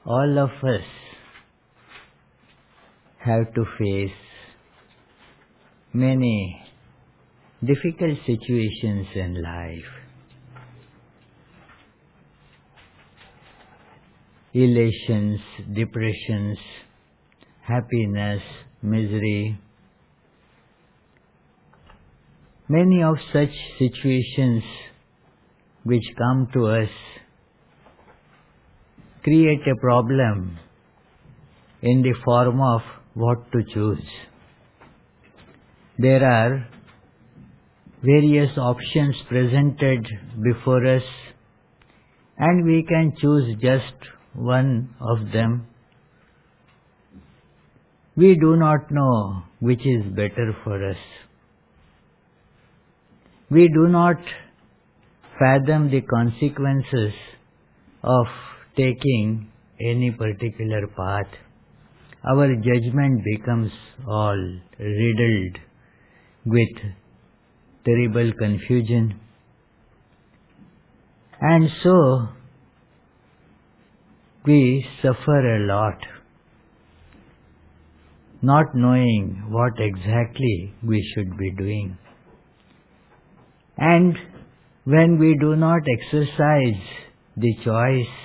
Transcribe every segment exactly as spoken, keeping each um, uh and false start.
all of us have to face many difficult situations in life. Elations, depressions, happiness, misery. Many of such situations which come to us create a problem in the form of what to choose. There are various options presented before us, and we can choose just one of them. We do not know which is better for us. We do not fathom the consequences of taking any particular path. Our judgment becomes all riddled with terrible confusion. And so, we suffer a lot, not knowing what exactly we should be doing. And when we do not exercise the choice,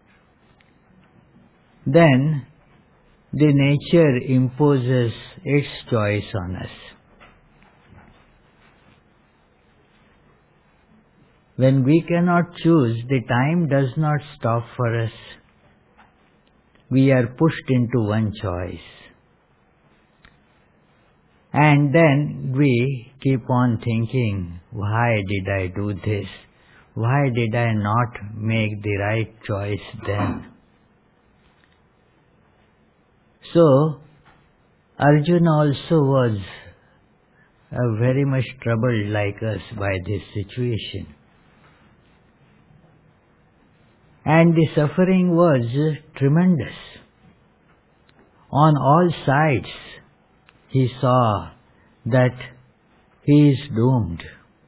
then the nature imposes its choice on us. When we cannot choose, the time does not stop for us. We are pushed into one choice. And then we keep on thinking, why did I do this? Why did I not make the right choice then? So, Arjuna also was uh, very much troubled like us by this situation. And the suffering was tremendous. On all sides, he saw that he is doomed.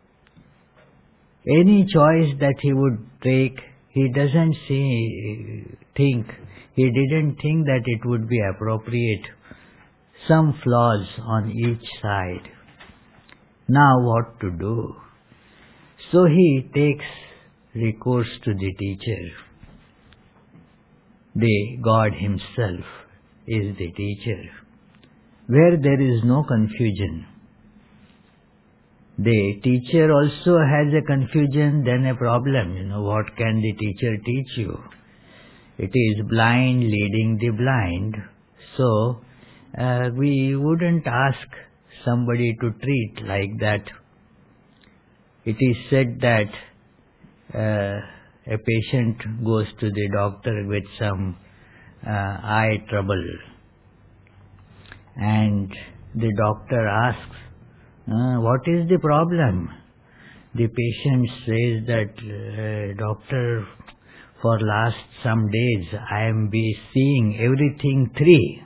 Any choice that he would take, he doesn't see, think, he didn't think that it would be appropriate. Some flaws on each side. Now what to do? So he takes recourse to the teacher. The God himself is the teacher. Where there is no confusion. The teacher also has a confusion, then a problem. You know, what can the teacher teach you? It is blind leading the blind. So, uh, we wouldn't ask somebody to treat like that. It is said that uh, a patient goes to the doctor with some uh, eye trouble. And the doctor asks, uh, what is the problem? The patient says that, uh, doctor, for last some days I am be seeing everything three.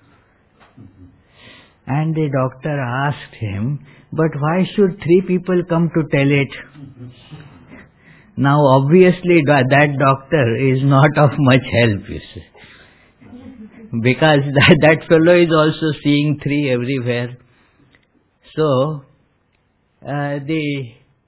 And the doctor asked him, but why should three people come to tell it? Now obviously that doctor is not of much help, you see. Because that, that fellow is also seeing three everywhere. So, uh, the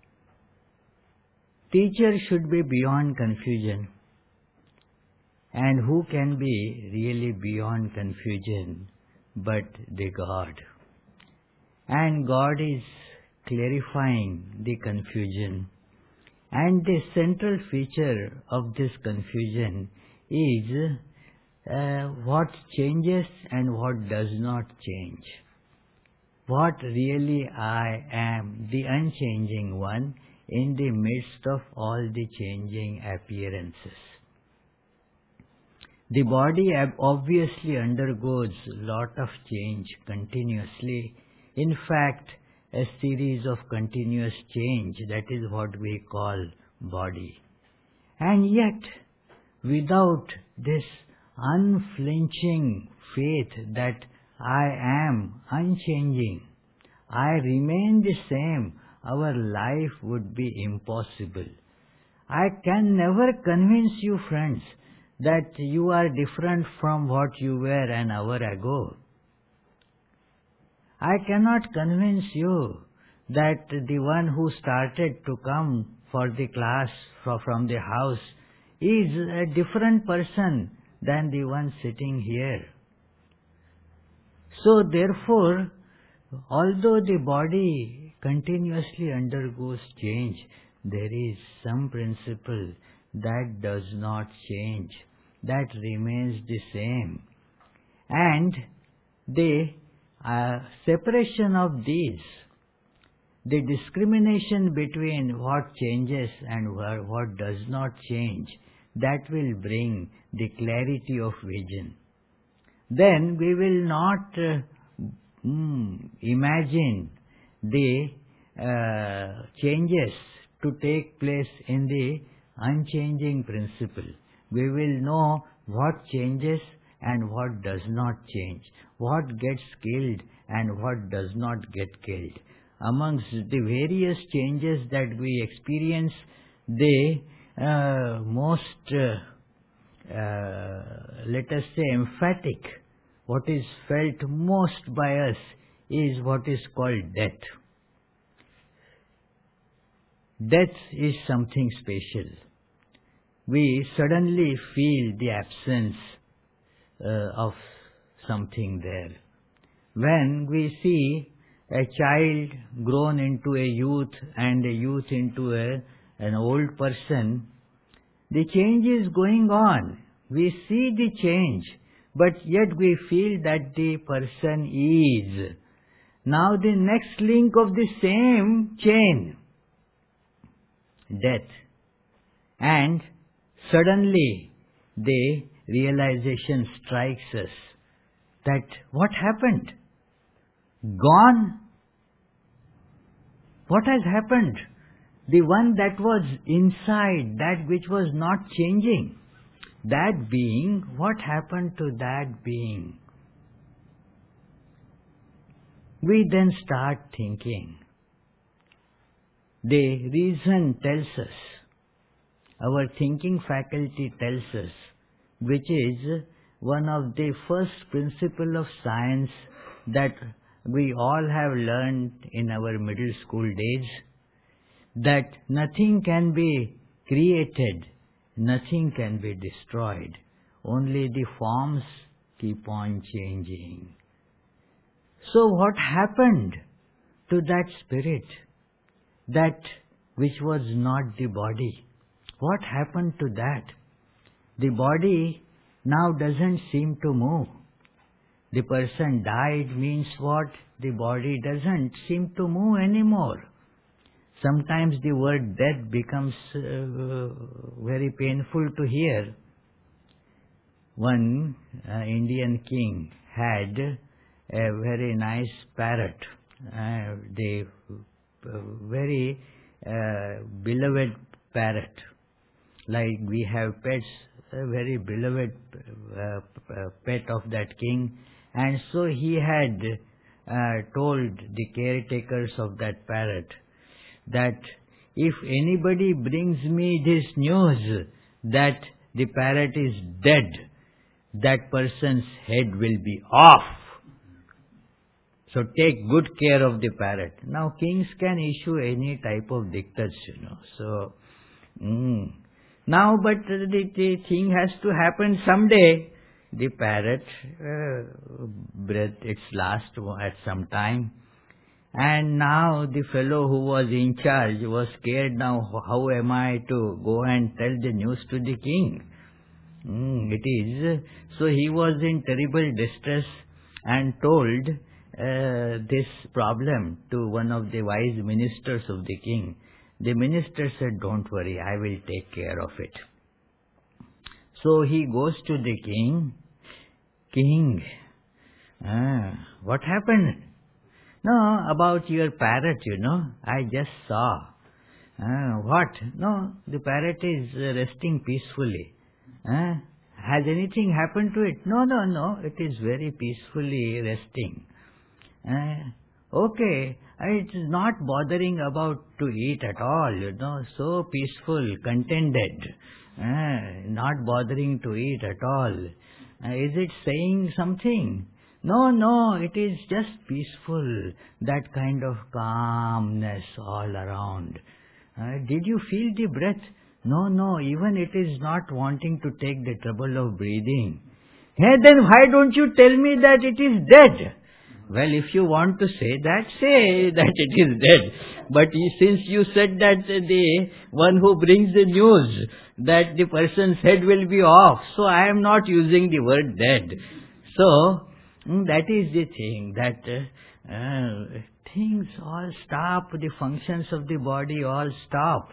teacher should be beyond confusion. And who can be really beyond confusion but the God? And God is clarifying the confusion. And the central feature of this confusion is uh, what changes and what does not change. What really I am, the unchanging one, in the midst of all the changing appearances. The body obviously undergoes a lot of change continuously. In fact, a series of continuous change, that is what we call body. And yet, without this unflinching faith that I am unchanging, I remain the same, our life would be impossible. I can never convince you, friends, that you are different from what you were an hour ago. I cannot convince you that the one who started to come for the class from the house is a different person than the one sitting here. So therefore, although the body continuously undergoes change, there is some principle that does not change, that remains the same. And the uh, separation of these, the discrimination between what changes and what, what does not change, that will bring the clarity of vision. Then we will not uh, mm, imagine the uh, changes to take place in the unchanging principle. We will know what changes and what does not change, what gets killed and what does not get killed. Amongst the various changes that we experience, the uh, most, uh, uh, let us say, emphatic, what is felt most by us is what is called death. Death is something special. We suddenly feel the absence uh, of something there. When we see a child grown into a youth and a youth into a, an old person, the change is going on. We see the change, but yet we feel that the person is. Now the next link of the same chain, death. And suddenly the realization strikes us that what happened? Gone? What has happened? The one that was inside, that which was not changing, that being, what happened to that being? We then start thinking. The reason tells us, our thinking faculty tells us, which is one of the first principles of science that we all have learned in our middle school days, that nothing can be created, nothing can be destroyed. Only the forms keep on changing. So what happened to that spirit, that which was not the body? What happened to that? The body now doesn't seem to move. The person died means what? The body doesn't seem to move anymore. Sometimes the word death becomes uh, very painful to hear. One uh, Indian king had a very nice parrot, uh, the uh, very uh, beloved parrot. Like we have pets, a very beloved uh, pet of that king. And so he had uh, told the caretakers of that parrot that if anybody brings me this news that the parrot is dead, that person's head will be off. So take good care of the parrot. Now kings can issue any type of dictats, you know. So, mm. now but the, the thing has to happen someday. The parrot uh, breathed its last at some time. And now the fellow who was in charge was scared. Now how am I to go and tell the news to the king? Mm, it is. So he was in terrible distress and told uh, this problem to one of the wise ministers of the king. The minister said, don't worry, I will take care of it. So he goes to the king. King, ah, what happened? No, about your parrot, you know, I just saw. Ah, what? No, the parrot is resting peacefully. Ah, has anything happened to it? No, no, no, it is very peacefully resting. Ah, okay, it is not bothering about to eat at all, you know, so peaceful, contented. Ah, not bothering to eat at all? Uh, is it saying something? No, no, it is just peaceful, that kind of calmness all around. Uh, did you feel the breath? No, no, even it is not wanting to take the trouble of breathing. Hey, then why don't you tell me that it is dead? Well, if you want to say that, say that it is dead. But since you said that the one who brings the news, that the person's head will be off, so I am not using the word dead. So, that is the thing, that uh, uh, things all stop, the functions of the body all stop.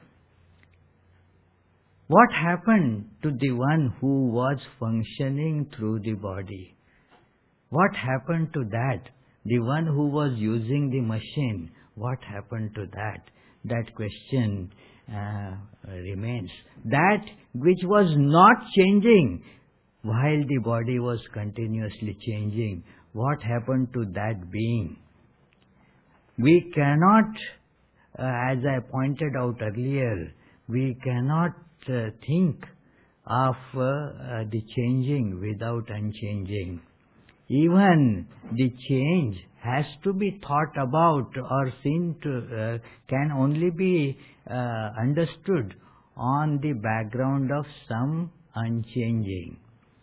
What happened to the one who was functioning through the body? What happened to that? The one who was using the machine, what happened to that? That question uh, remains. That which was not changing while the body was continuously changing, what happened to that being? We cannot, uh, as I pointed out earlier, we cannot uh, think of uh, uh, the changing without unchanging. Even the change has to be thought about or seen to, uh, can only be uh, understood on the background of some unchanging.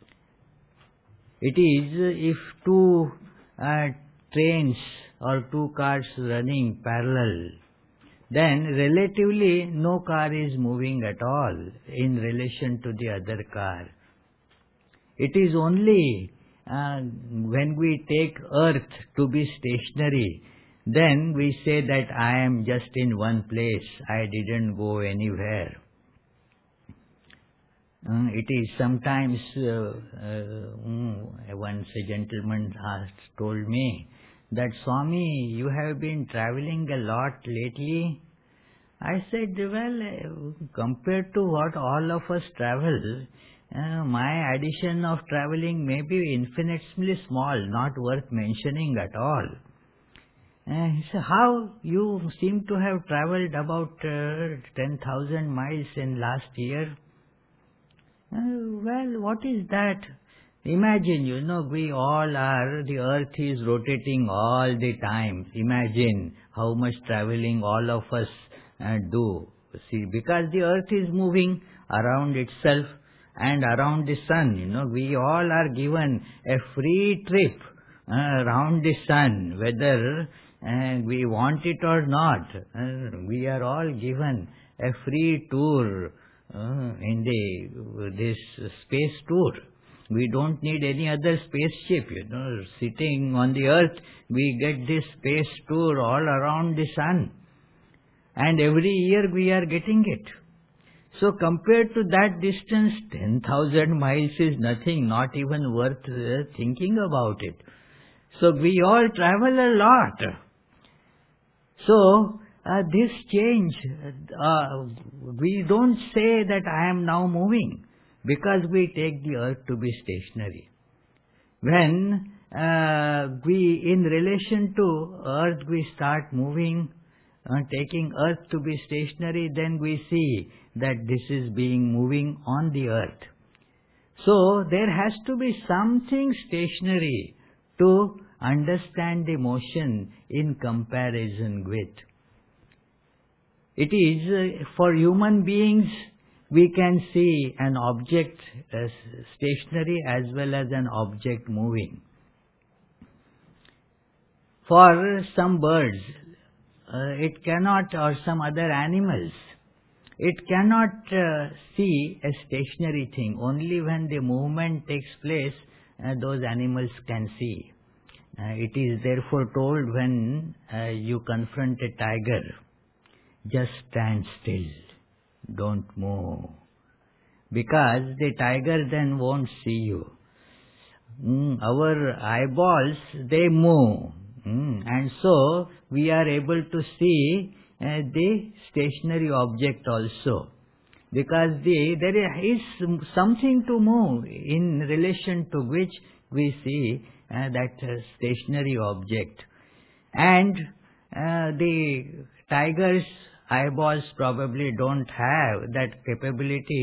It is uh, if two uh, trains or two cars running parallel, then relatively no car is moving at all in relation to the other car. It is only uh, when we take earth to be stationary, then we say that I am just in one place, I didn't go anywhere. Uh, it is sometimes, uh, uh, once a gentleman asked, told me that, Swami, you have been traveling a lot lately. I said, well, uh, compared to what all of us travel, uh, my addition of traveling may be infinitesimally small, not worth mentioning at all. Uh, he said, how you seem to have traveled about uh, ten thousand miles in last year? Uh, well, what is that? Imagine, you know, we all are, the earth is rotating all the time. Imagine how much traveling all of us uh, do. See, because the earth is moving around itself and around the sun, you know, we all are given a free trip uh, around the sun, whether uh, we want it or not. Uh, we are all given a free tour Uh, in the this space tour. We don't need any other spaceship, you know. Sitting on the earth, we get this space tour all around the sun. And every year we are getting it. So compared to that distance, ten thousand miles is nothing, not even worth uh, thinking about it. So we all travel a lot. So, Uh, this change, uh, we don't say that I am now moving, because we take the earth to be stationary. When uh, we, in relation to earth, we start moving, uh, taking earth to be stationary, then we see that this is being moving on the earth. So, there has to be something stationary to understand the motion in comparison with. It is, uh, for human beings, we can see an object as stationary as well as an object moving. For some birds, uh, it cannot, or some other animals, it cannot uh, see a stationary thing. Only when the movement takes place, uh, those animals can see. Uh, it is therefore told when uh, you confront a tiger, just stand still, don't move, because the tiger then won't see you. Mm, our eyeballs, they move, mm, and so we are able to see uh, the stationary object also, because the, there is something to move in relation to which we see uh, that uh, stationary object. And uh, the tiger's eyeballs probably don't have that capability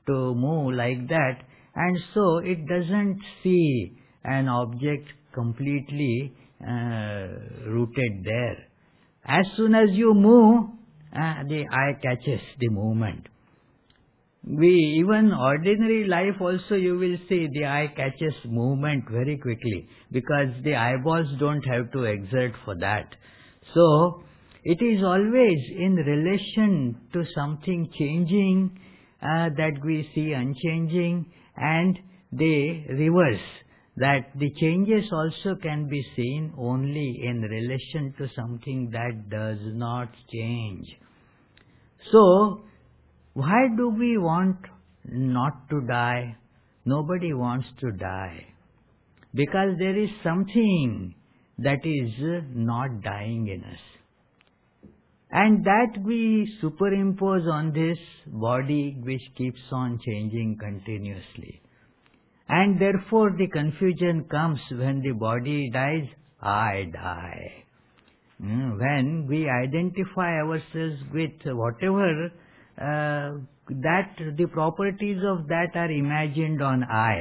to move like that, and so it doesn't see an object completely uh, rooted there. As soon as you move, uh, the eye catches the movement. We, even ordinary life also, you will see the eye catches movement very quickly, because the eyeballs don't have to exert for that. So, it is always in relation to something changing uh, that we see unchanging, and the reverse, that the changes also can be seen only in relation to something that does not change. So, why do we want not to die? Nobody wants to die. Because there is something that is not dying in us. And that we superimpose on this body which keeps on changing continuously. And therefore the confusion comes when the body dies, I die. When we identify ourselves with whatever Uh, that the properties of that are imagined on I.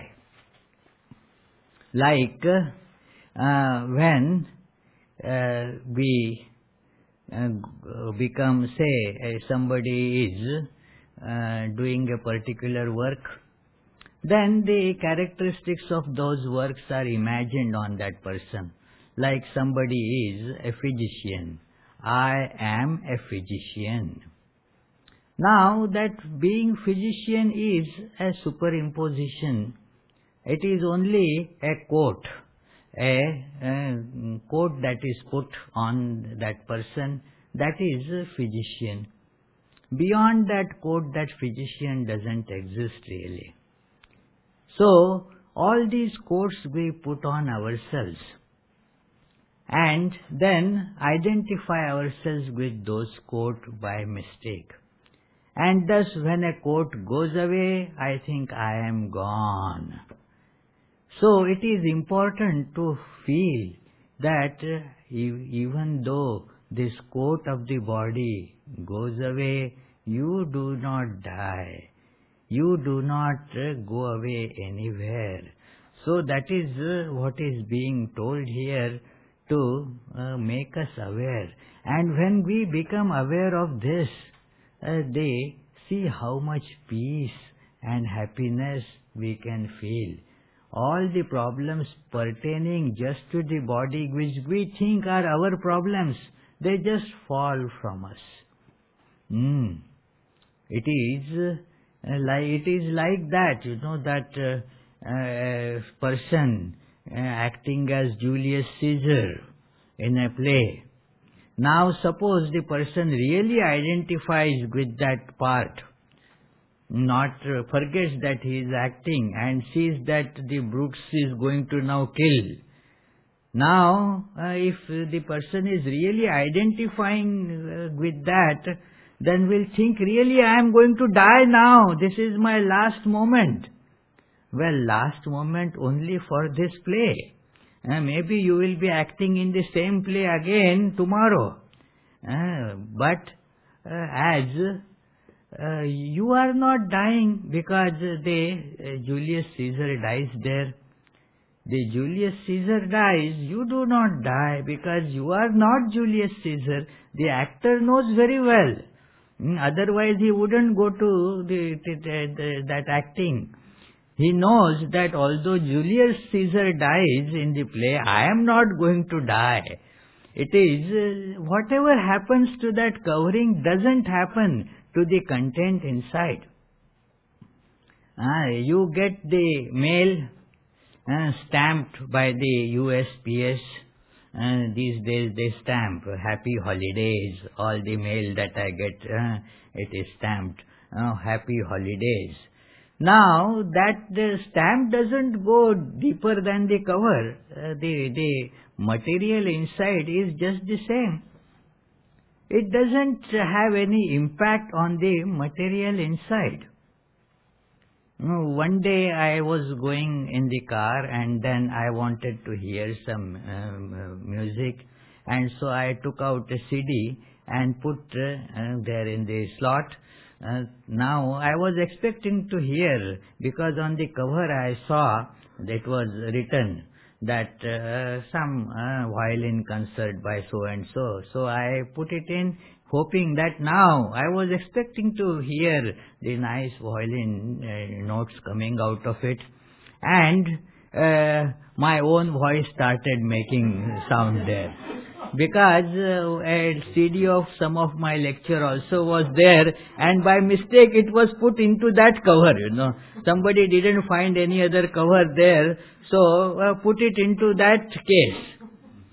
Like uh, when uh, we uh, become, say, uh, somebody is uh, doing a particular work, then the characteristics of those works are imagined on that person. Like somebody is a physician. I am a physician. Now that being physician is a superimposition, it is only a coat, a, a coat that is put on that person, that is a physician. Beyond that coat, that physician doesn't exist really. So, all these coats we put on ourselves and then identify ourselves with those coats by mistake. And thus when a coat goes away, I think I am gone. So it is important to feel that uh, e- even though this coat of the body goes away, you do not die. You do not uh, go away anywhere. So that is uh, what is being told here to uh, make us aware. And when we become aware of this, Uh, they see how much peace and happiness we can feel. All the problems pertaining just to the body which we think are our problems, they just fall from us. Mm. It is uh, like it is like that, you know, that uh, uh, person uh, acting as Julius Caesar in a play. Now suppose the person really identifies with that part, not uh, forgets that he is acting and sees that the Brutus is going to now kill. Now uh, if the person is really identifying uh, with that, then will think, really I am going to die now, this is my last moment. Well, last moment only for this play. Uh, maybe you will be acting in the same play again tomorrow. Uh, but uh, as uh, you are not dying because the uh, Julius Caesar dies there. The Julius Caesar dies, you do not die because you are not Julius Caesar. The actor knows very well. Mm, otherwise he wouldn't go to the, the, the, the, that acting. He knows that although Julius Caesar dies in the play, I am not going to die. It is, uh, whatever happens to that covering doesn't happen to the content inside. Uh, you get the mail uh, stamped by the U S P S. Uh, these days they stamp happy holidays. All the mail that I get, uh, it is stamped uh, happy holidays. Now that the stamp doesn't go deeper than the cover, uh, the, the material inside is just the same. It doesn't have any impact on the material inside. One day I was going in the car and then I wanted to hear some um, uh, music, and so I took out a C D and put uh, uh, there in the slot Uh, now I was expecting to hear, because on the cover I saw that was written that uh, some uh, violin concert by so and so. So I put it in, hoping that now I was expecting to hear the nice violin uh, notes coming out of it, and uh, my own voice started making sound there. Because uh, a C D of some of my lecture also was there, and by mistake it was put into that cover, you know. Somebody didn't find any other cover there, so uh, put it into that case.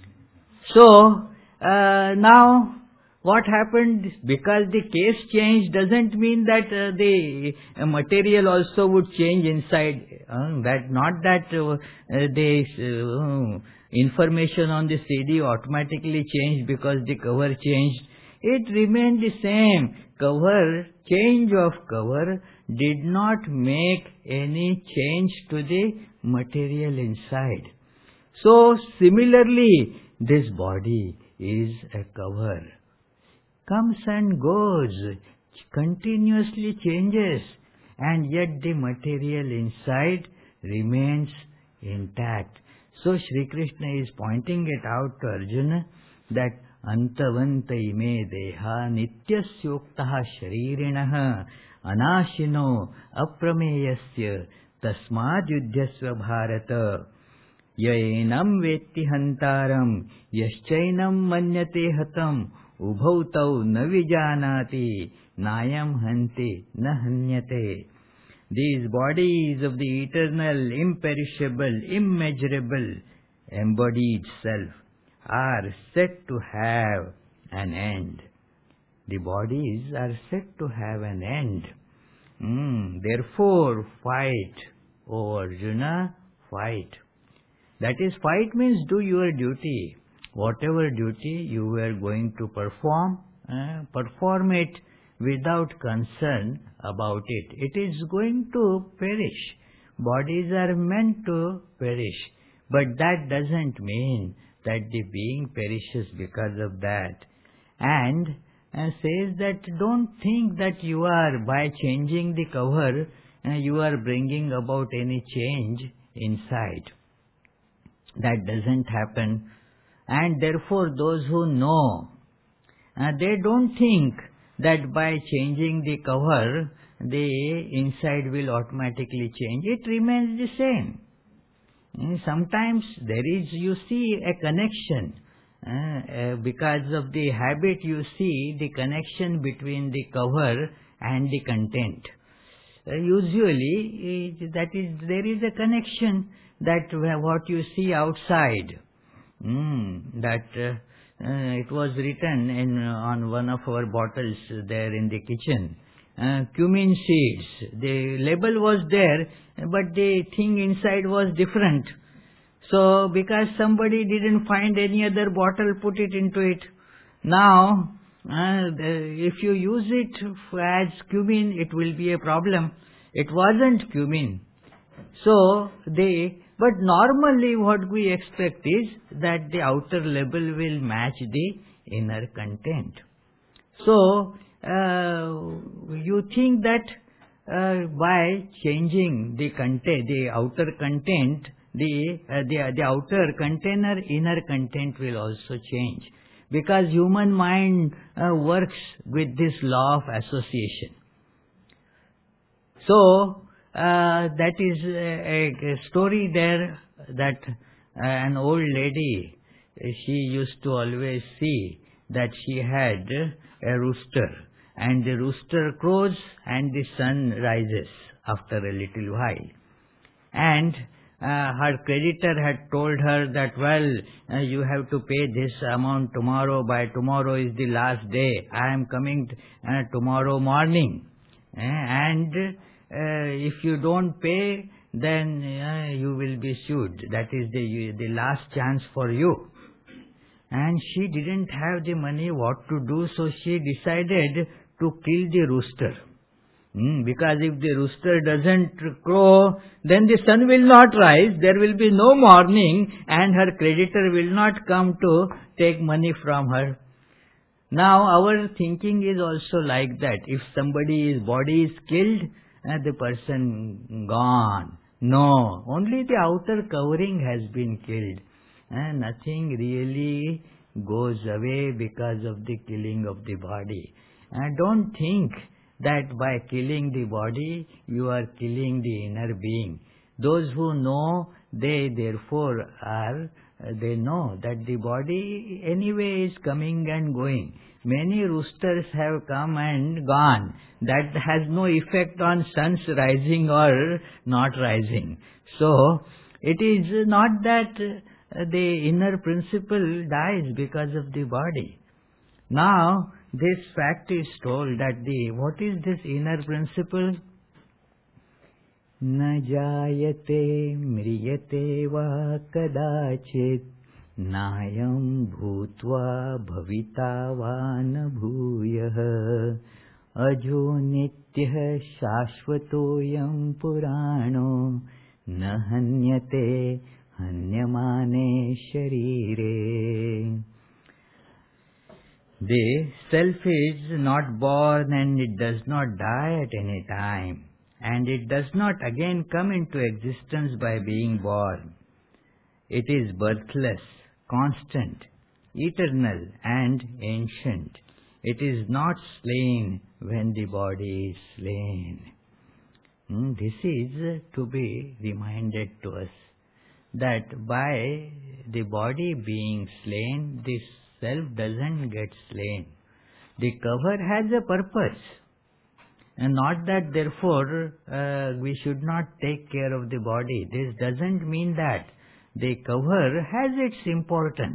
So, uh, now what happened? Because the case changed doesn't mean that uh, the uh, material also would change inside. Uh, that not that uh, the uh, information on the C D automatically changed because the cover changed. It remained the same. Cover, change of cover did not make any change to the material inside. So similarly, this body is a cover. Comes and goes, continuously changes, and yet the material inside remains intact. So Shri Krishna is pointing it out to Arjuna that antavanta ime deha nityasyoktaha sharirinaha anashino aprameyasya tasmad yudhyasva bharata yaenam vetti hantaram yaschainam manyate hatam ubhautau na vijanati nayam hante na hanyate. These bodies of the eternal, imperishable, immeasurable, embodied self are said to have an end. The bodies are said to have an end. Mm, therefore, fight, O Arjuna, fight. That is, fight means do your duty. Whatever duty you were going to perform, uh, perform it without concern about it. It is going to perish. Bodies are meant to perish. But that doesn't mean that the being perishes because of that. And uh, says that don't think that you are, by changing the cover, uh, you are bringing about any change inside. That doesn't happen. And therefore those who know, uh, they don't think that by changing the cover, the inside will automatically change. It remains the same. And sometimes there is, you see, a connection. Uh, uh, because of the habit, you see the connection between the cover and the content. Uh, usually, it, that is, there is a connection that what you see outside. Mm, that uh, uh, it was written in uh, on one of our bottles there in the kitchen. Uh, cumin seeds. The label was there, but the thing inside was different. So, because somebody didn't find any other bottle, put it into it. Now, uh, the, if you use it as cumin, it will be a problem. It wasn't cumin. So, they, but normally what we expect is that the outer label will match the inner content. So, uh, you think that uh, by changing the content, the outer content, the, uh, the, the outer container, inner content will also change. Because human mind uh, works with this law of association. So, uh, that is a, a story there that uh, an old lady, she used to always see that she had a rooster, and the rooster crows and the sun rises after a little while. And uh, her creditor had told her that, well, uh, you have to pay this amount tomorrow, by tomorrow is the last day, I am coming t uh, tomorrow morning. Uh, and uh, if you don't pay, then uh, you will be sued. That is the, the last chance for you. And she didn't have the money what to do, so she decided to kill the rooster. Mm, because if the rooster doesn't crow, then the sun will not rise, there will be no morning, and her creditor will not come to take money from her. Now our thinking is also like that. If somebody's body is killed, uh, the person gone. No, only the outer covering has been killed. Uh, nothing really goes away because of the killing of the body. Uh, don't think that by killing the body, you are killing the inner being. Those who know, they therefore are, uh, they know that the body anyway is coming and going. Many roosters have come and gone. That has no effect on sun's rising or not rising. So, it is not that uh, the inner principle dies because of the body. Now, this fact is told that the, what is this inner principle? न जायते म्रियते वा कदाचित् नायं भूत्वा भविता वा न भूयः अजो नित्यः शाश्वतोऽयं पुराणो न हन्यते हन्यमाने शरीरे. The self is not born and it does not die at any time, and it does not again come into existence by being born. It is birthless, constant, eternal and ancient. It is not slain when the body is slain. Hmm, this is to be reminded to us that by the body being slain, this self doesn't get slain. The cover has a purpose. And not that therefore uh, we should not take care of the body. This doesn't mean that. The cover has its importance.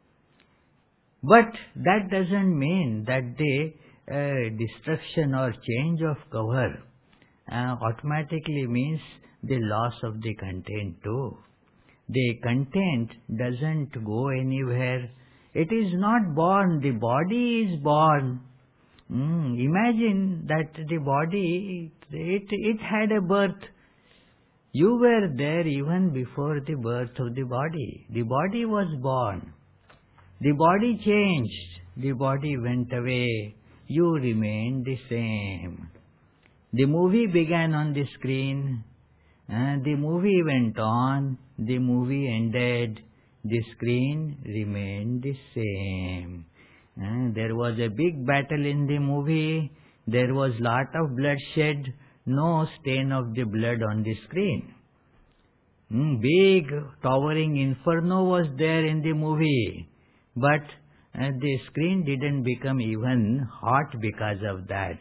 But that doesn't mean that the uh, destruction or change of cover uh, automatically means the loss of the content too. The content doesn't go anywhere. It is not born. The body is born. Mm, imagine that the body, it, it had a birth. You were there even before the birth of the body. The body was born. The body changed. The body went away. You remained the same. The movie began on the screen. Uh, the movie went on. The movie ended. The screen remained the same. Uh, there was a big battle in the movie. There was lot of bloodshed. No stain of the blood on the screen. Mm, big towering inferno was there in the movie. But uh, the screen didn't become even hot because of that.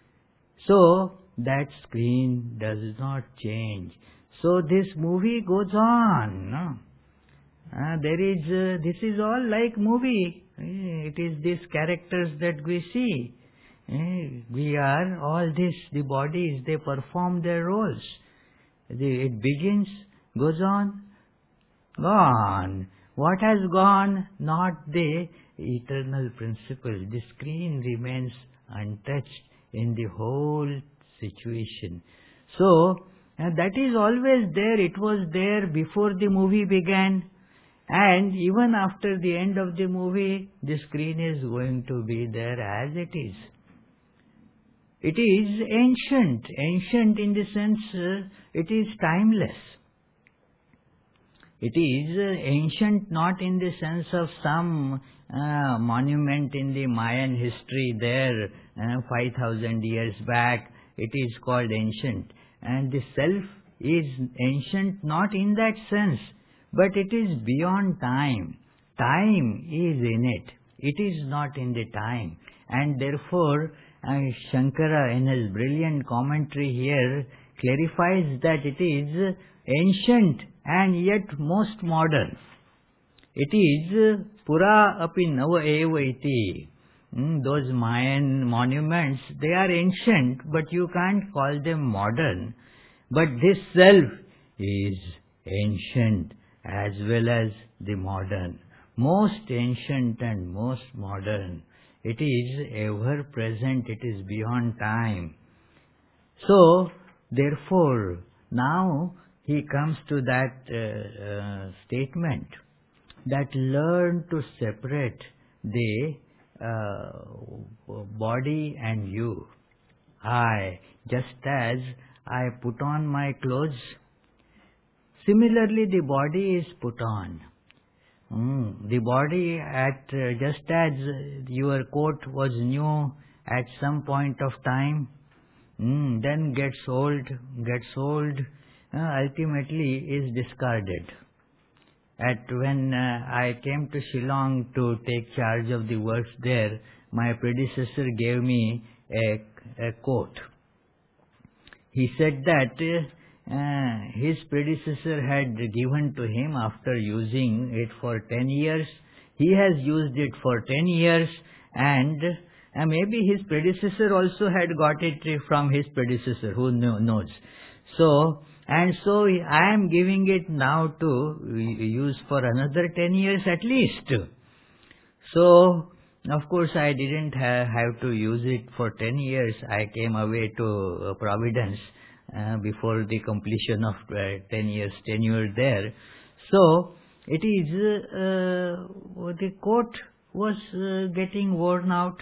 So that screen does not change. So this movie goes on. No? Uh, there is, uh, this is all like movie. It is these characters that we see. We are all this, the bodies, they perform their roles. It begins, goes on, gone. What has gone? Not the eternal principle. The screen remains untouched in the whole situation. So, uh, that is always there. It was there before the movie began. And even after the end of the movie, the screen is going to be there as it is. It is ancient. Ancient in the sense uh, it is timeless. It is uh, ancient not in the sense of some uh, monument in the Mayan history there uh, five thousand years back. It is called ancient. And the self is ancient not in that sense. But it is beyond time. Time is in it. It is not in the time. And therefore, uh, Shankara in his brilliant commentary here clarifies that it is ancient and yet most modern. It is Pura api nava eva iti. Mm, those Mayan monuments, they are ancient, but you can't call them modern. But this self is ancient as well as the modern, most ancient and most modern. It is ever present, it is beyond time. So, therefore, now he comes to that uh, uh, statement that learn to separate the uh, body and you. I, just as I put on my clothes, similarly the body is put on. Mm, the body, at uh, just as your coat was new at some point of time, mm, then gets old, gets old, uh, ultimately is discarded. At when uh, I came to Shillong to take charge of the works there, my predecessor gave me a, a coat. He said that uh, his predecessor had given to him after using it for ten years. He has used it for ten years, and uh, maybe his predecessor also had got it from his predecessor, who knows. So, and so I am giving it now to use for another ten years at least. So, of course, I didn't ha have to use it for ten years. I came away to uh, Providence uh, before the completion of uh, ten years tenure there. So, it is, uh, the coat was uh, getting worn out.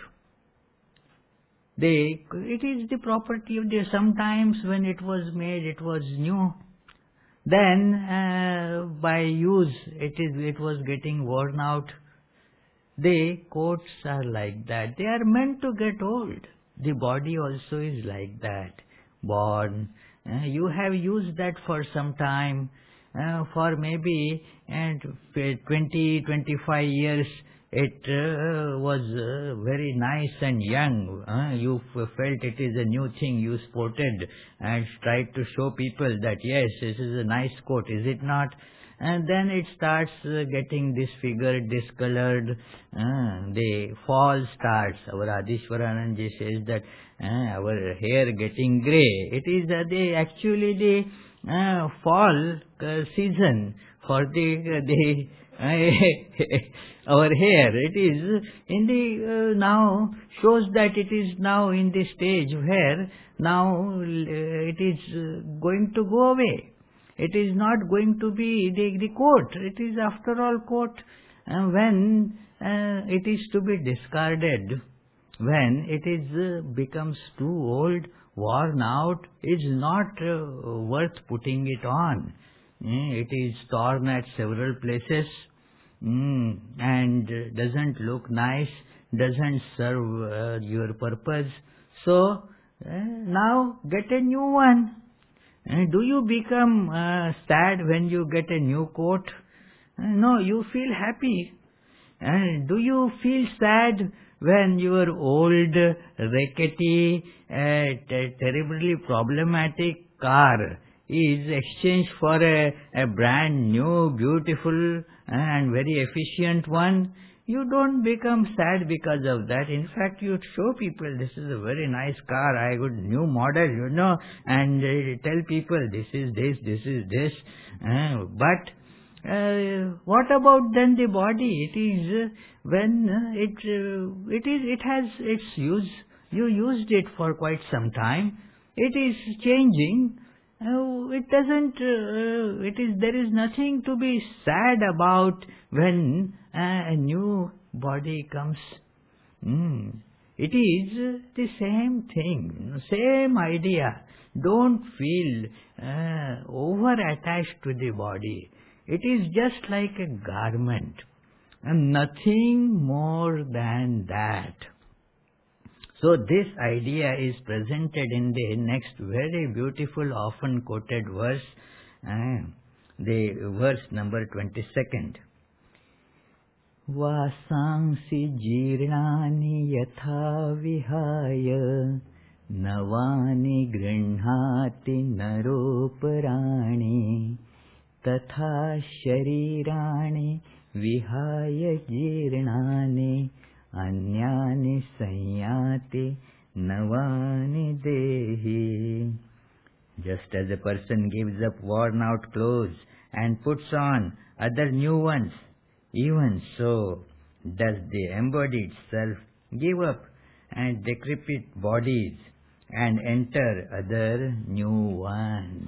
The, it is the property of the, sometimes when it was made, it was new. Then, uh, by use, it is, it was getting worn out. The coats are like that. They are meant to get old. The body also is like that. Born. Uh, you have used that for some time. Uh, for maybe and twenty, twenty-five years, it uh, was uh, very nice and young. Uh, you felt it is a new thing you sported and tried to show people that yes, this is a nice coat, is it not? And then it starts uh, getting disfigured, discolored. Uh, the fall starts. Our Adishwaranandji says that uh, our hair getting grey. It is uh, the actually the uh, fall uh, season for the uh, the uh, our hair. It is in the uh, now shows that it is now in the stage where now uh, it is uh, going to go away. It is not going to be the, the coat. It is after all coat. Uh, when uh, it is to be discarded, when it is uh, becomes too old, worn out, is not uh, worth putting it on. Mm, it is torn at several places mm, and doesn't look nice, doesn't serve uh, your purpose. So uh, now get a new one. Uh, do you become uh, sad when you get a new coat? Uh, no, you feel happy. Uh, do you feel sad when your old, rickety, uh, t terribly problematic car is exchanged for a, a brand new, beautiful and very efficient one? You don't become sad because of that. In fact, you show people this is a very nice car, I got new model, you know, and uh, tell people this is this, this is this. Uh, but uh, what about then the body? It is uh, when uh, it uh, it is it has its use. You used it for quite some time. It is changing. Uh, it doesn't. Uh, it is there is nothing to be sad about when uh, a new body comes. Mm. It is the same thing, same idea. Don't feel uh, over attached to the body. It is just like a garment, and nothing more than that. So this idea is presented in the next very beautiful, often quoted verse, uh, the verse number twenty-second. Vasansi jirnani yatha vihaya navani grinhati naroparani tatha sharirani vihaya jirnani anyani sanyati navani dehi. Just as a person gives up worn out clothes and puts on other new ones, even so does the embodied self give up and decrepit bodies and enter other new ones.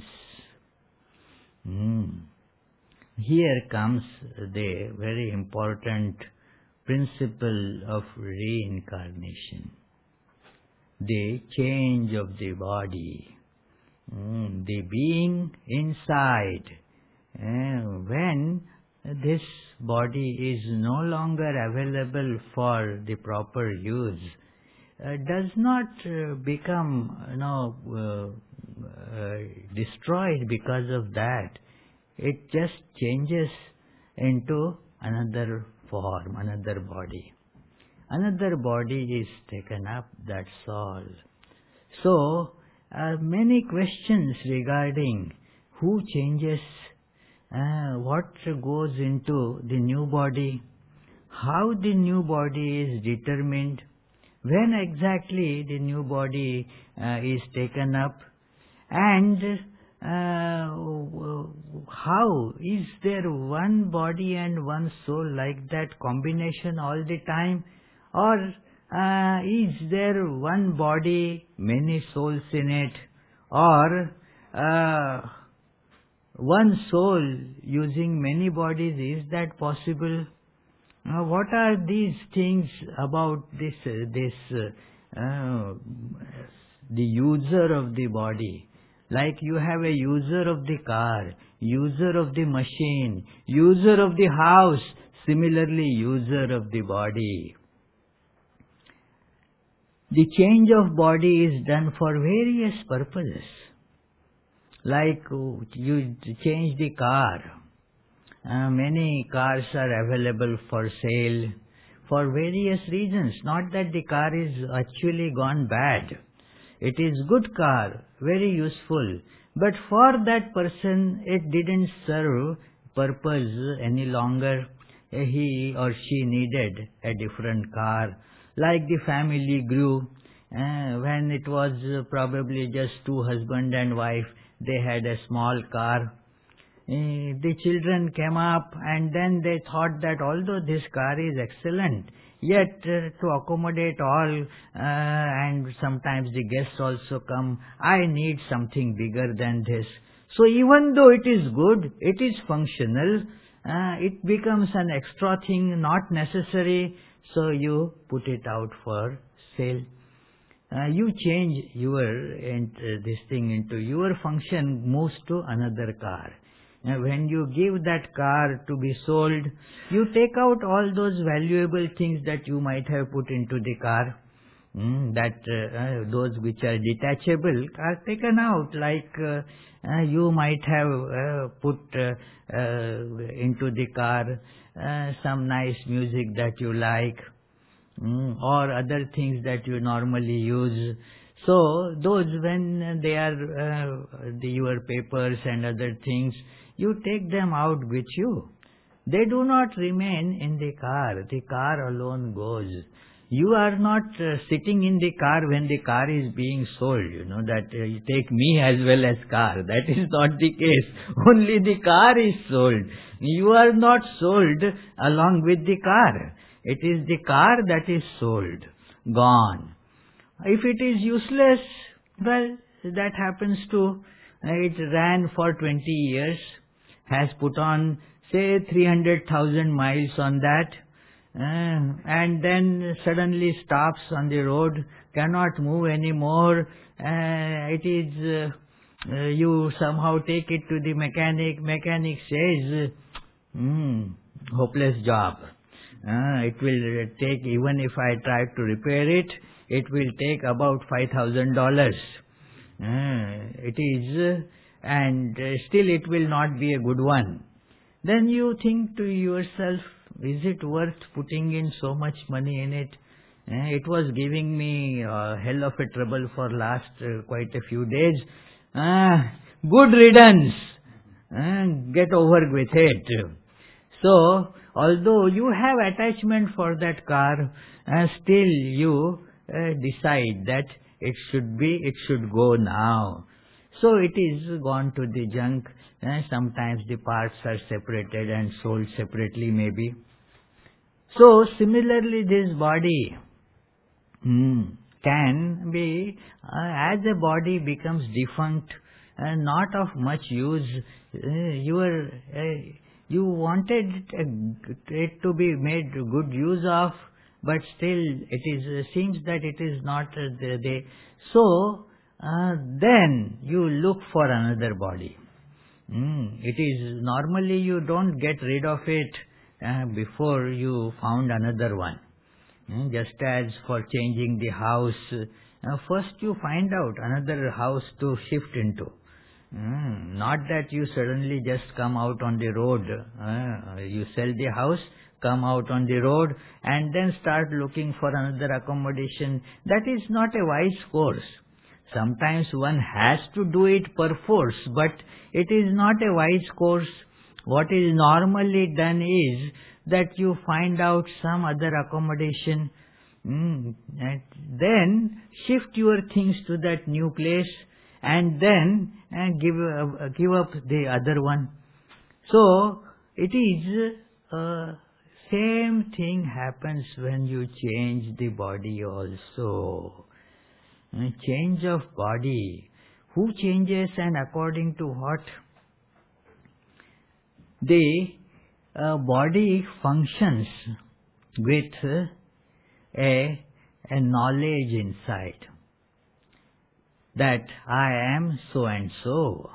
Mm. Here comes the very important principle of reincarnation, the change of the body, mm, the being inside. Uh, when this body is no longer available for the proper use, uh, does not uh, become you know, uh, uh, destroyed because of that. It just changes into another form, another body. Another body is taken up, that's all. So, uh, many questions regarding who changes, uh, what goes into the new body, how the new body is determined, when exactly the new body uh, is taken up, and uh, how is there one body and one soul, like that combination all the time, or uh, is there one body, many souls in it, or uh, one soul using many bodies? Is that possible? Uh, what are these things about this, uh, this uh, uh, the user of the body? Like you have a user of the car, user of the machine, user of the house, similarly user of the body. The change of body is done for various purposes. Like you change the car. Uh, many cars are available for sale for various reasons. Not that the car is actually gone bad. It is good car, very useful. But for that person, it didn't serve purpose any longer. He or she needed a different car. Like the family grew, uh, when it was uh, probably just two husband and wife, they had a small car. Uh, the children came up, and then they thought that although this car is excellent, yet uh, to accommodate all, uh, and sometimes the guests also come, I need something bigger than this. So even though it is good, it is functional, uh, it becomes an extra thing, not necessary, so you put it out for sale. Uh, you change your uh, this thing into your function, moves to another car. Uh, when you give that car to be sold, you take out all those valuable things that you might have put into the car. Mm, that uh, uh, those which are detachable are taken out, like uh, uh, you might have uh, put uh, uh, into the car uh, some nice music that you like, mm, or other things that you normally use. So those, when they are uh, the, your papers and other things, you take them out with you. They do not remain in the car. The car alone goes. You are not uh, sitting in the car when the car is being sold, you know, that uh, you take me as well as car. That is not the case. Only the car is sold. You are not sold along with the car. It is the car that is sold, gone. If it is useless, well, that happens to, uh, it ran for twenty years, has put on, say, three hundred thousand miles on that, uh, and then suddenly stops on the road, cannot move anymore. Uh, it is, uh, uh, you somehow take it to the mechanic, mechanic says, hmm, hopeless job. Uh, it will take, even if I try to repair it, it will take about five thousand dollars. Uh, it is, uh, and uh, still it will not be a good one. Then you think to yourself, is it worth putting in so much money in it? Uh, it was giving me uh, hell of a trouble for last uh, quite a few days. Uh, good riddance. Uh, get over with it. So, although you have attachment for that car, uh, still you uh, decide that it should be, it should go now. So it is gone to the junk. Uh, sometimes the parts are separated and sold separately maybe. So similarly this body hmm, can be, uh, as a body becomes defunct, uh, not of much use, uh, your uh, You wanted it to be made good use of, but still it is seems that it is not there. So uh, then you look for another body. Mm, it is normally you don't get rid of it uh, before you found another one. Mm, just as for changing the house, uh, first you find out another house to shift into. Mm, not that you suddenly just come out on the road, uh, you sell the house, come out on the road and then start looking for another accommodation. That is not a wise course. Sometimes one has to do it perforce, but it is not a wise course. What is normally done is that you find out some other accommodation, mm, and then shift your things to that new place, and then uh, give uh, give up the other one. So it is uh, same thing happens when you change the body also. Uh, change of body. Who changes and according to what? The uh, body functions with uh, a, a knowledge inside that I am so and so.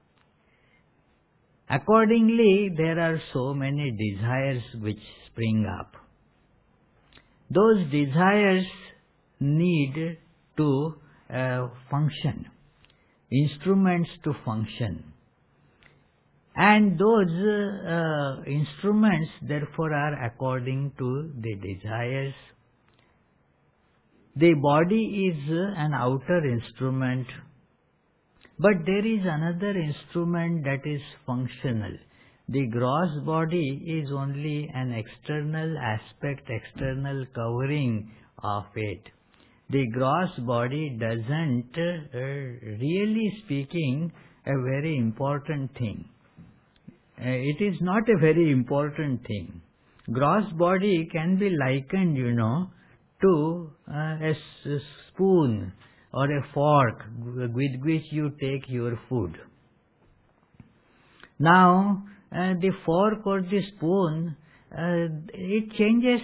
Accordingly, there are so many desires which spring up. Those desires need to uh, function, instruments to function. And those uh, instruments therefore are according to the desires. The body is an outer instrument, but there is another instrument that is functional. The gross body is only an external aspect, external covering of it. The gross body doesn't, uh, really speaking, a very important thing. Uh, it is not a very important thing. Gross body can be likened, you know, to uh, a s- spoon or a fork with which you take your food. Now, uh, the fork or the spoon, uh, it changes.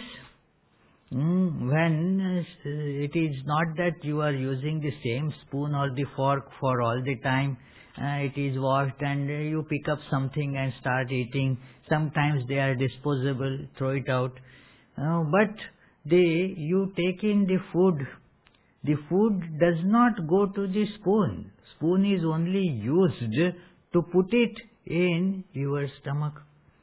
Mm, when uh, it is not that you are using the same spoon or the fork for all the time, uh, it is washed and uh, you pick up something and start eating. Sometimes they are disposable, throw it out. Uh, but they, you take in the food. The food does not go to the spoon. Spoon is only used to put it in your stomach.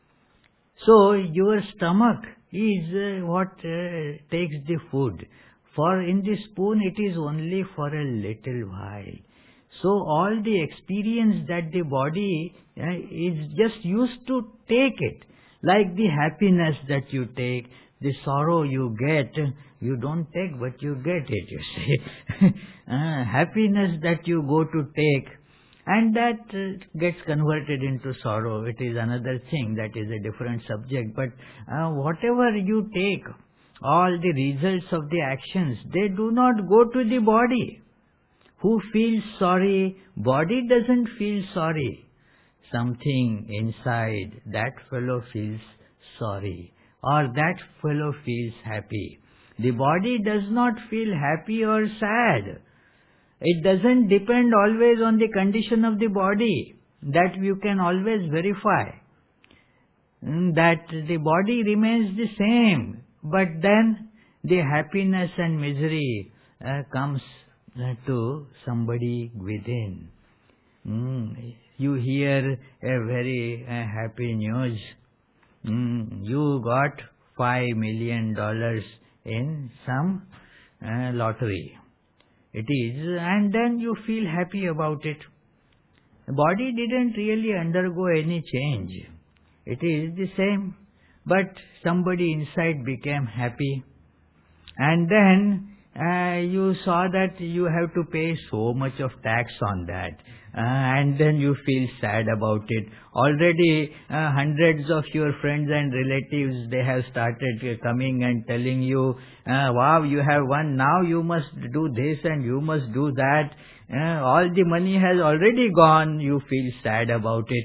So your stomach is uh, what uh, takes the food. For in the spoon it is only for a little while. So all the experience that the body uh, is just used to take it. Like the happiness that you take, the sorrow you get, you don't take but you get it, you see. uh, happiness that you go to take, and that uh, gets converted into sorrow. It is another thing, that is a different subject. But uh, whatever you take, all the results of the actions, they do not go to the body. Who feels sorry? Body doesn't feel sorry. Something inside, that fellow feels sorry, or that fellow feels happy. The body does not feel happy or sad. It doesn't depend always on the condition of the body. That you can always verify. That the body remains the same, but then the happiness and misery uh, comes uh, to somebody within. Mm. You hear a very uh, happy news. Mm. You got five million dollars in some uh, lottery. It is, and then you feel happy about it. The body didn't really undergo any change. It is the same, but somebody inside became happy. And then uh, you saw that you have to pay so much of tax on that. Uh, and then you feel sad about it. Already uh, hundreds of your friends and relatives, they have started uh, coming and telling you, uh, wow, you have won, now you must do this and you must do that. Uh, all the money has already gone, you feel sad about it.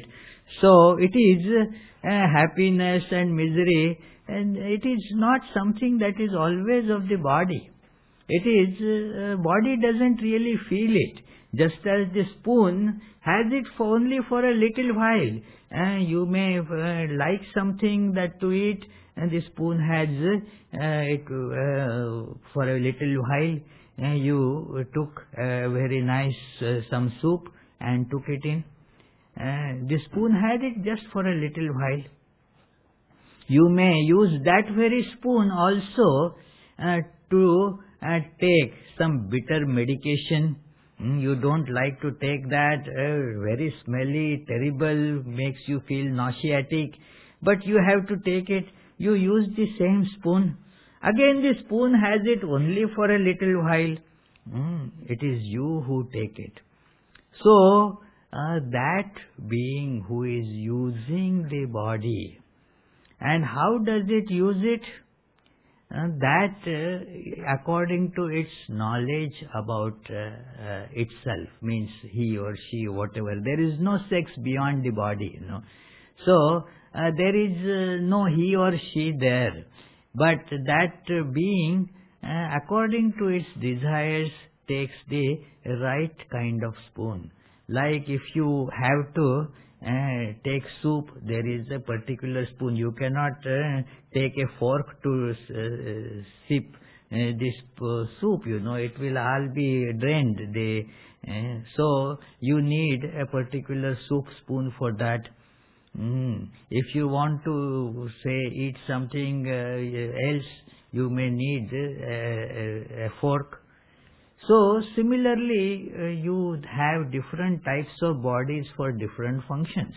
So it is uh, happiness and misery, and it is not something that is always of the body. It is, uh, body doesn't really feel it. Just as the spoon has it for only for a little while. Uh, you may uh, like something that to eat, and the spoon has uh, it uh, for a little while. Uh, you took a very nice uh, some soup and took it in. Uh, the spoon had it just for a little while. You may use that very spoon also uh, to uh, take some bitter medication. Mm, you don't like to take that, uh, very smelly, terrible, makes you feel nauseatic, but you have to take it. You use the same spoon. Again the spoon has it only for a little while. Mm, it is you who take it. So, uh, that being who is using the body, and how does it use it? Uh, that uh, according to its knowledge about uh, uh, itself, means he or she, whatever. There is no sex beyond the body, you know. So, uh, there is uh, no he or she there. But that uh, being, uh, according to its desires, takes the right kind of spoon. Like if you have to uh, take soup, there is a particular spoon. You cannot uh, take a fork to uh, sip uh, this uh, soup, you know, it will all be drained. They, uh, so you need a particular soup spoon for that. Mm. If you want to say eat something uh, else, you may need a, a, a fork. So similarly, uh, you have different types of bodies for different functions.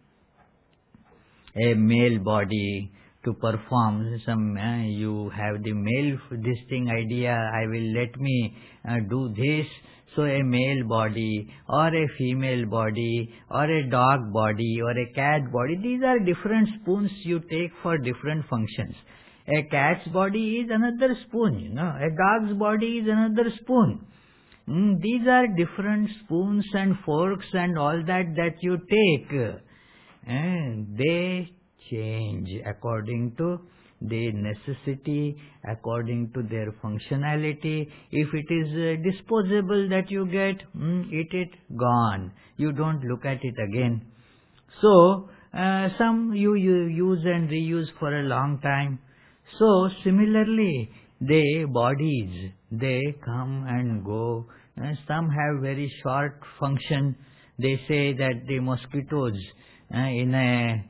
A male body to perform some, uh, you have the male this thing idea, I will let me uh, do this. So a male body or a female body or a dog body or a cat body, these are different spoons you take for different functions. A cat's body is another spoon, you know, a dog's body is another spoon. Mm, these are different spoons and forks and all that that you take. And they change according to the necessity, according to their functionality. If it is uh, disposable that you get, mm, eat it, gone. You don't look at it again. So, uh, some you, you use and reuse for a long time. So, similarly, the bodies, they come and go. Uh, some have very short function. They say that the mosquitoes, uh, in a,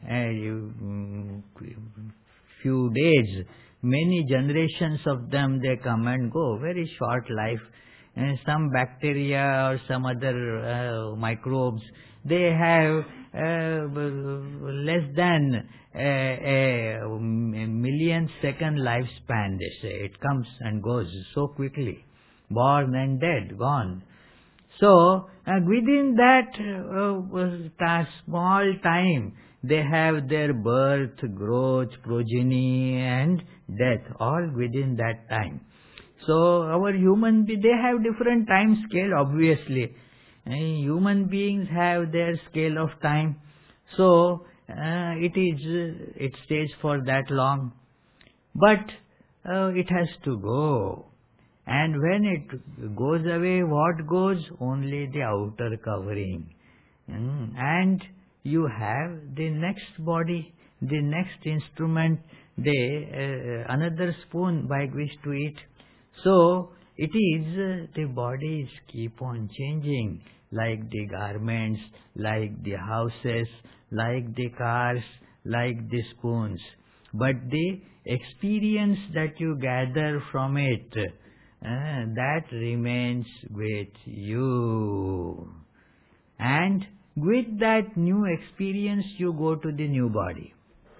a few days, many generations of them, they come and go, very short life. And some bacteria or some other uh, microbes, they have uh, less than a, a million second lifespan, they say. It comes and goes so quickly. Born and dead, gone. So, uh, within that uh, small time, they have their birth, growth, progeny and death, all within that time. So, our human, they have different time scale, obviously. Uh, human beings have their scale of time. So, uh, it is, uh, it stays for that long. But, uh, it has to go. And when it goes away, what goes? Only the outer covering. Mm. And you have the next body, the next instrument, the uh, another spoon by which to eat. So, it is, uh, the bodies keep on changing, like the garments, like the houses, like the cars, like the spoons. But the experience that you gather from it, uh, that remains with you. And with that new experience, you go to the new body.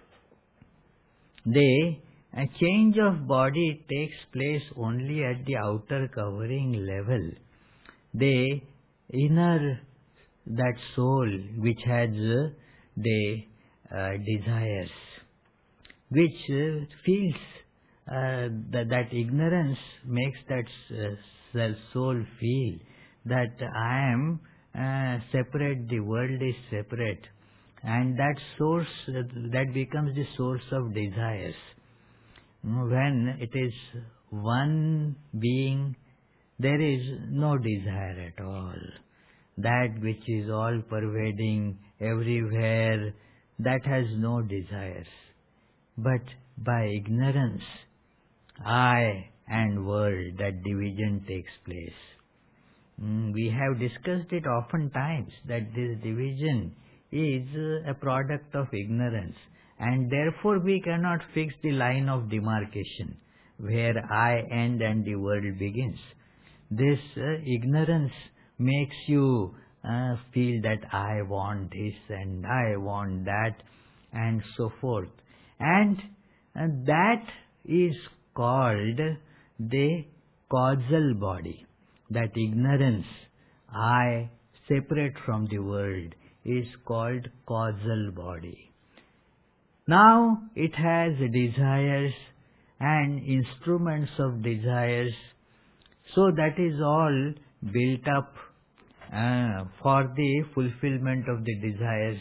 The a change of body takes place only at the outer covering level. The inner, that soul which has uh, the uh, desires, which uh, feels uh, that, that ignorance makes that uh, soul feel that I am uh, separate, the world is separate. and that source, that becomes the source of desires. When it is one being, there is no desire at all. That which is all pervading everywhere, that has no desires. But by ignorance, I and world, that division takes place. Mm, we have discussed it oftentimes that this division is a product of ignorance, and therefore we cannot fix the line of demarcation where I end and the world begins. This uh, ignorance makes you uh, feel that I want this and I want that and so forth. And uh, that is called the causal body. That ignorance, I separate from the world, is called causal body. Now it has desires and instruments of desires, so that is all built up uh, for the fulfillment of the desires.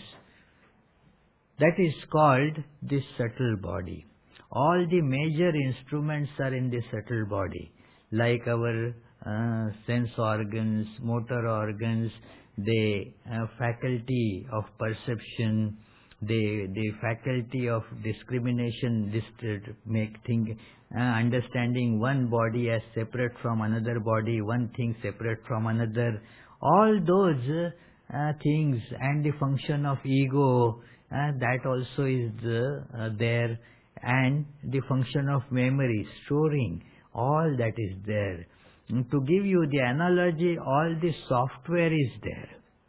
That is called the subtle body. All the major instruments are in the subtle body, like our uh, sense organs, motor organs, the uh, faculty of perception, the the faculty of discrimination, this make thing, uh, understanding one body as separate from another body, one thing separate from another. All those uh, things, and the function of ego, uh, that also is uh, there, and the function of memory, storing, all that is there. To give you the analogy, all the software is there.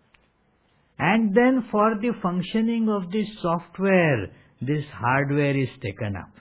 And then for the functioning of this software, this hardware is taken up.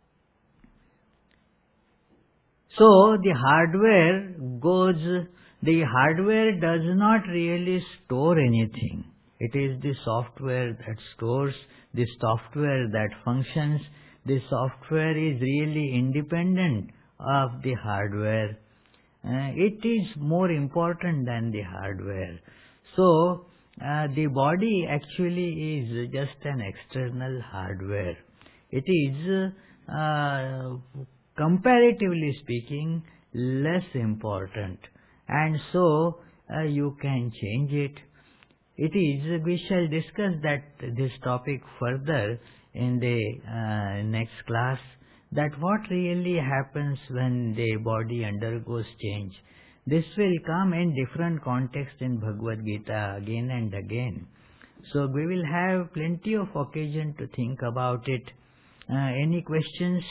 So the hardware goes, the hardware does not really store anything. It is the software that stores, the software that functions. The software is really independent of the hardware. Uh, it is more important than the hardware. So, uh, the body actually is just an external hardware. It is, uh, comparatively speaking, less important. And so, uh, you can change it. It is, we shall discuss that, this topic further in the uh, next class, that what really happens when the body undergoes change. This will come in different contexts in Bhagavad Gita again and again. So we will have plenty of occasion to think about it. Uh, any questions?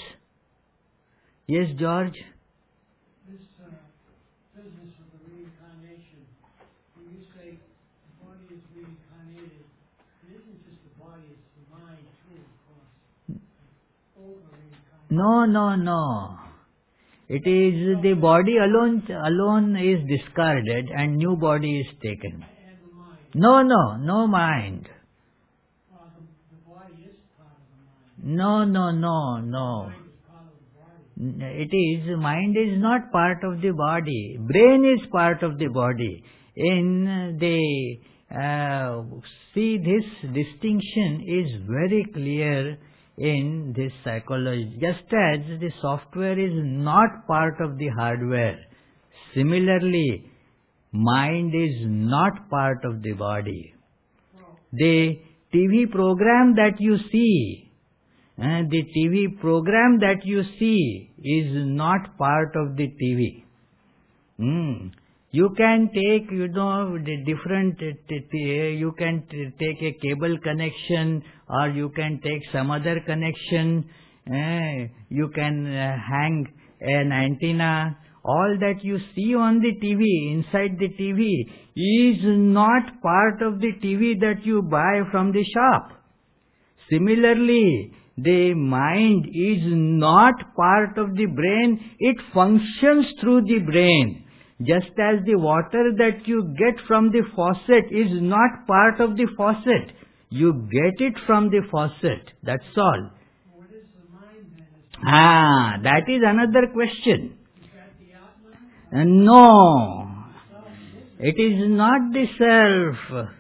Yes, George? This uh, business of the reincarnation, when you say the body is reincarnated, it isn't just the body, it's the mind too, of course. Over reincarnation. No, no, no. It is the body alone, alone is discarded and new body is taken. And the mind. No, no, no mind. Uh, the, the body is part of the mind. No, no, no, no. The mind is part of the body. It is, mind is not part of the body. Brain is part of the body. In the, uh, see, this distinction is very clear in this psychology. Just as the software is not part of the hardware, similarly, mind is not part of the body. The T V program that you see, uh, the T V program that you see is not part of the T V. Mm. You can take, you know, the different, you can take a cable connection, or you can take some other connection, uh, you can uh, hang an antenna. All that you see on the T V, inside the T V, is not part of the T V that you buy from the shop. Similarly, the mind is not part of the brain, it functions through the brain. Just as the water that you get from the faucet is not part of the faucet, you get it from the faucet, that's all. What is the mind then? Is Ah, that is another question. that the Atman? Uh, no, it is not the self.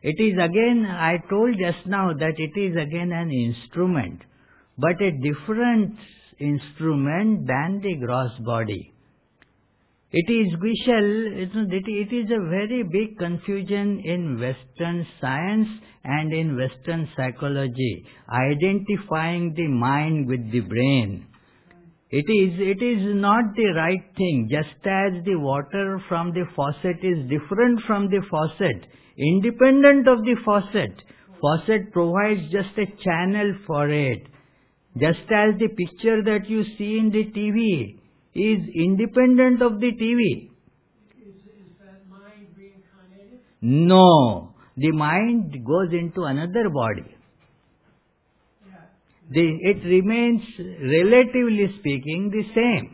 It is again, I told just now that it is again an instrument, but a different instrument than the gross body. It is, we shall, it is a very big confusion in Western science and in Western psychology, identifying the mind with the brain. It is, it is not the right thing, just as the water from the faucet is different from the faucet, independent of the faucet. Faucet provides just a channel for it. Just as the picture that you see in the T V is independent of the T V. Is, is that mind reincarnated? No, the mind goes into another body. Yeah. The, it remains, relatively speaking, the same.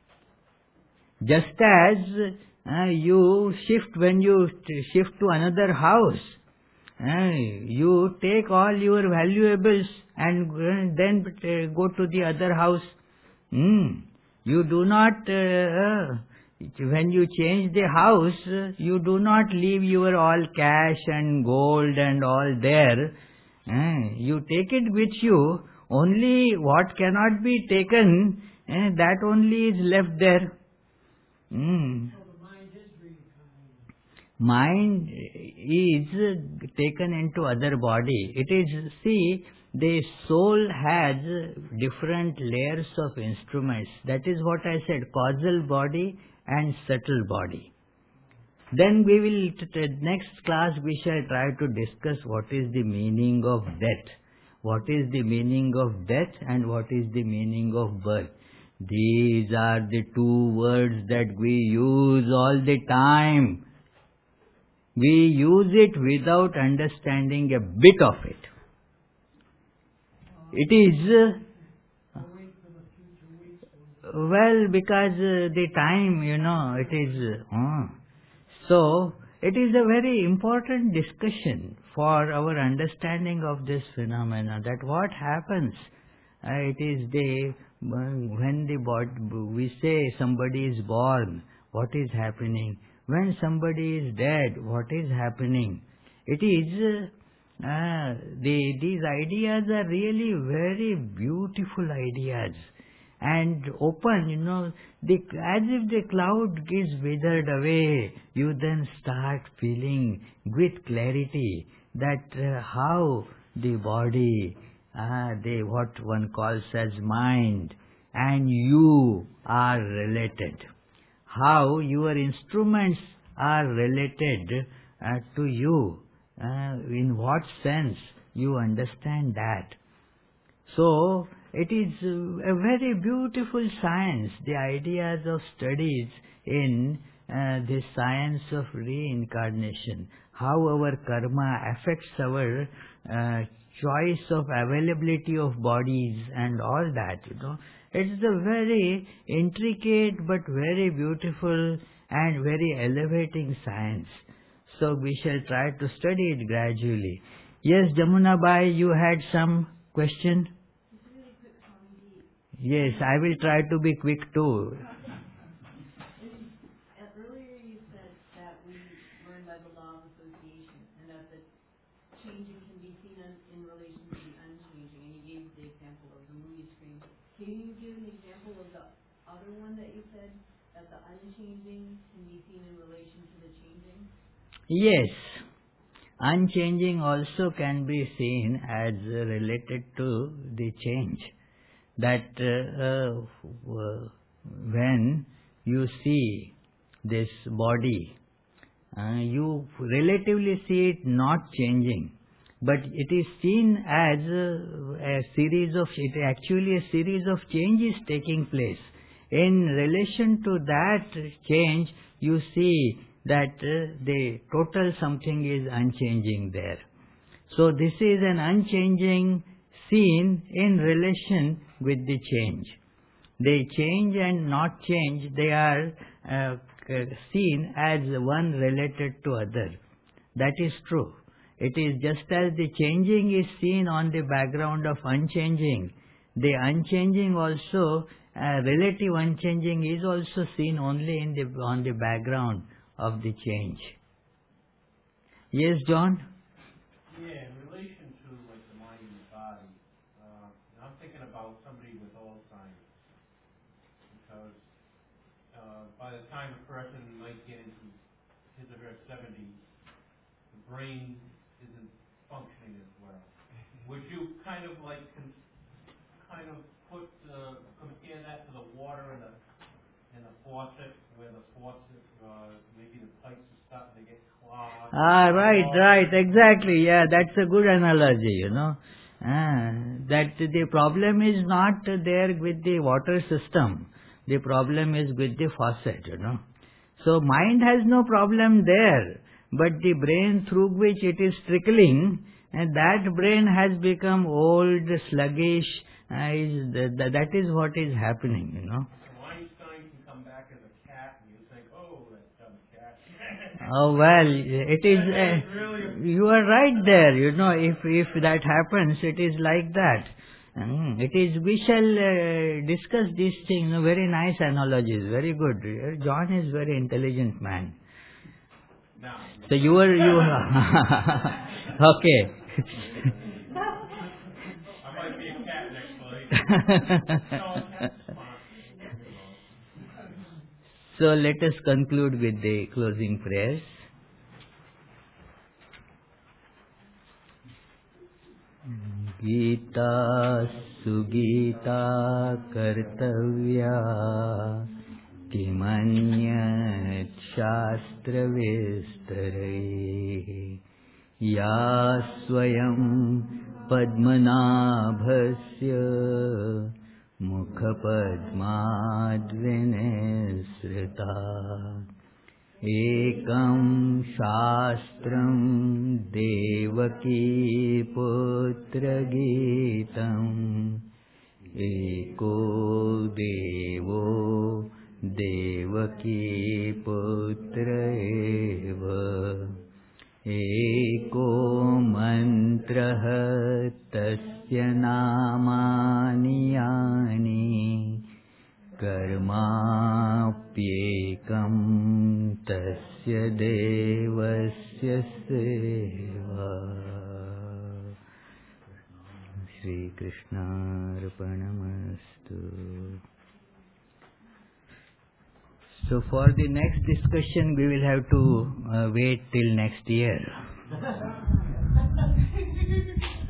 Just as uh, you shift, when you shift to another house, uh, you take all your valuables and uh, then uh, go to the other house. Mm. You do not, uh, when you change the house, you do not leave your all cash and gold and all there. Uh, you take it with you. Only what cannot be taken, uh, that only is left there. Mm. So the mind is reincarnated. Mind is taken into other body. It is, see, the soul has different layers of instruments. That is what I said, causal body and subtle body. Then we will, t- t- next class we shall try to discuss what is the meaning of death. What is the meaning of death and what is the meaning of birth. These are the two words that we use all the time. We use it without understanding a bit of it. It is, uh, Wait for the future weeks. well, because uh, the time, you know, it is, uh, so it is a very important discussion for our understanding of this phenomena, that what happens, uh, it is the, when the body, we say somebody is born, what is happening? When somebody is dead, what is happening? It is, uh, the, these ideas are really very beautiful ideas and open, you know, the, as if the cloud is withered away, you then start feeling with clarity that uh, how the body, uh, the, what one calls as mind, and you are related. How your instruments are related uh, to you. Uh, in what sense you understand that. So, it is uh, a very beautiful science, the ideas of studies in uh, the science of reincarnation, how our karma affects our uh, choice of availability of bodies and all that, you know. It's a very intricate but very beautiful and very elevating science. So we shall try to study it gradually. Yes, Jamuna Bai, you had some question? Yes, I will try to be quick too. Earlier you said that we learn by the law of association and that the changing can be seen in, in relation to the unchanging, and you gave the example of the movie screen. Can you give an example of the other one that you said, that the unchanging can be seen in relation to the changing? Yes, unchanging also can be seen as uh, related to the change. That uh, uh, when you see this body, uh, you relatively see it not changing, but it is seen as uh, a series of, it actually a series of changes taking place. In relation to that change, you see that uh, the total something is unchanging there. So this is an unchanging seen in relation with the change. They change and not change, they are uh, seen as one related to other. That is true. It is just as the changing is seen on the background of unchanging, the unchanging also, uh, relative unchanging is also seen only in the, on the background of the change. Yes, John? Yeah, in relation to like the mind and the body, uh, I'm thinking about somebody with Alzheimer's, because uh, by the time a person might get into his or her seventies, the brain isn't functioning as well. Would you kind of like con- kind of put uh, compare that to the water in the in the faucet, where the faucet uh, maybe the pipes are starting to get clogged? Ah, right, right, exactly. Yeah, that's a good analogy, you know. Ah, that the problem is not there with the water system. The problem is with the faucet, you know. So mind has no problem there, but the brain through which it is trickling, and that brain has become old, sluggish. Uh, is th- that is what is happening, you know. Einstein can come back as a cat, and you think, oh, that dumb cat. Oh well, it is. Uh, you are right there. You know, if if that happens, it is like that. Mm, it is. We shall uh, discuss these things. No, very nice analogies. Very good. Uh, John is very intelligent man. No. So you were you. Okay. I might be a cat next week. No, a cat's fine. So let us conclude with the closing prayers. Gita sugita kartavya kimanyat shastra vistare ya swayam padmanabhasya mukha padmadvinisrita ekam shastram devaki putra gitam eko devo devaki putra eva eko mantrah tasya namani yani कर्माप्येकं तस्य देवस्य सेवा श्रीकृष्णार्पणमस्तु. So for the next discussion we will have to uh, wait till next year.